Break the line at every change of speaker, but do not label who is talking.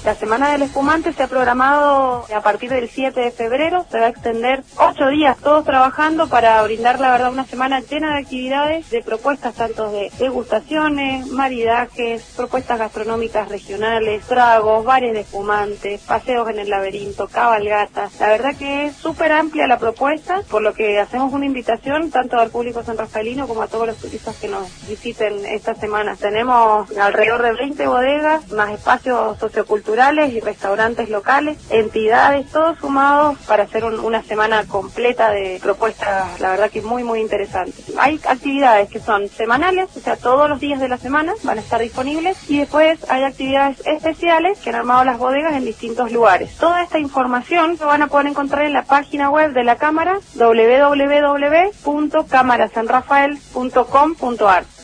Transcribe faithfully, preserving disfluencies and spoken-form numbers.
La Semana del Espumante se ha programado a partir del siete de febrero, se va a extender ocho días todos trabajando para brindar la verdad una semana llena de actividades, de propuestas tanto de degustaciones, maridajes, propuestas gastronómicas regionales, tragos, bares de espumantes, paseos en el laberinto, cabalgatas. La verdad que es súper amplia la propuesta, por lo que hacemos una invitación tanto al público sanrafaelino como a todos los turistas que nos visiten esta semana. Tenemos alrededor de veinte bodegas, más espacios socioculturales y restaurantes locales, entidades, todos sumados para hacer un, una semana completa de propuestas, la verdad que muy muy interesantes. Hay actividades que son semanales, o sea, todos los días de la semana van a estar disponibles, y después hay actividades especiales que han armado las bodegas en distintos lugares. Toda esta información lo van a poder encontrar en la página web de la Cámara, doble u doble u doble u punto cámara san rafael punto com punto a r.